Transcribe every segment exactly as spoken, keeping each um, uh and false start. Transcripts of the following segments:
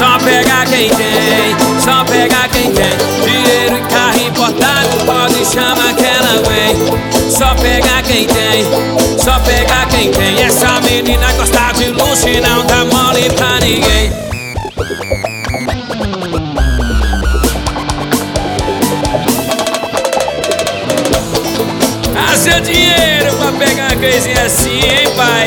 Só pega quem tem, só pega quem tem dinheiro e carro importado, pode chamar que ela vem. Só pega quem tem, só pega quem tem. Essa menina gosta de luxo e não dá mole pra ninguém. Haja dinheiro pra pegar uma coisinha assim, hein, pai?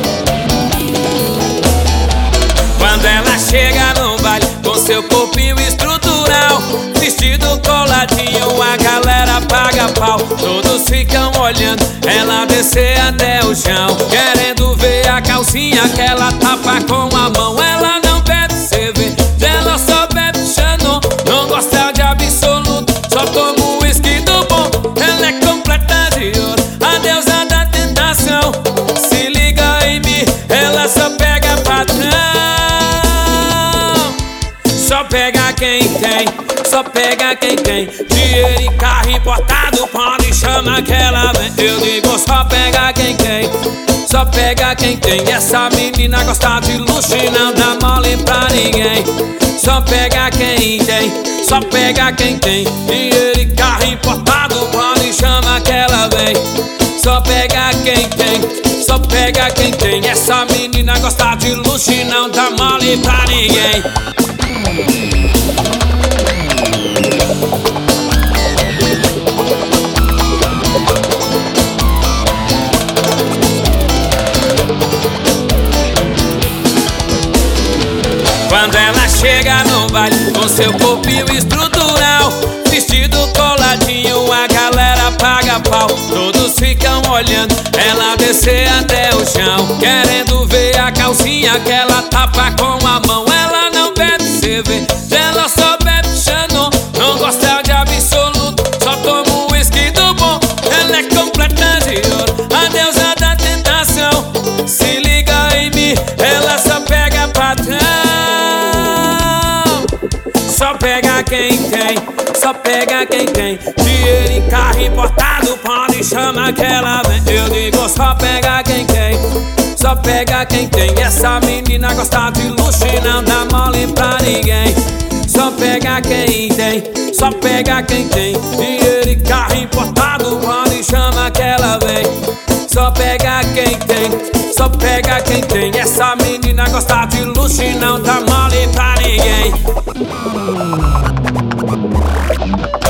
Quando ela chega no baile com seu corpinho estrutural, vestido coladinho, a galera paga pau. Todos ficam olhando ela descer até o chão, querendo ver a calcinha que ela tapa com a mão. Ela não bebe cerveja, ela só bebe Xandão. Não gosta de absoluto, só toma um whisky do bom. Ela é completa de ouro, a deusa da tentação. Se liga em mim, ela só pega patrão. Só pega quem tem, só pega quem tem dinheiro e carro importado, pode chamar que ela vem. Eu digo só pega quem tem, só pega quem tem. Essa menina gosta de luxo e não dá mole pra ninguém. Só pega quem tem, só pega quem tem dinheiro e carro importado, pode chamar que ela vem. Só pega quem tem, só pega quem tem. Essa menina gosta de luxo e não dá mole pra ninguém. Quando ela chega no baile com seu corpinho estrutural, vestido coladinho, a galera paga pau. Todos ficam olhando ela descer até o chão, querendo ver a calcinha que ela tapa com a mão. Ela não bebe cerveja, ela só bebe Xandão. Não gosta de absoluto, só toma um whisky do bom. Ela é completa de ouro, a deusa da tentação. Se liga em mim, ela só pega patrão. Só pega quem tem, só pega quem tem dinheiro e carro importado, pode chamar que ela vem. Eu digo só pega quem tem, só pega quem tem. Essa menina gosta de luxo e não dá mole pra ninguém. Só pega quem tem, só pega quem tem dinheiro e carro importado, pode chamar que ela vem. Só pega quem tem, só pega quem tem. Essa menina gosta de luxo e não dá mole pra ninguém.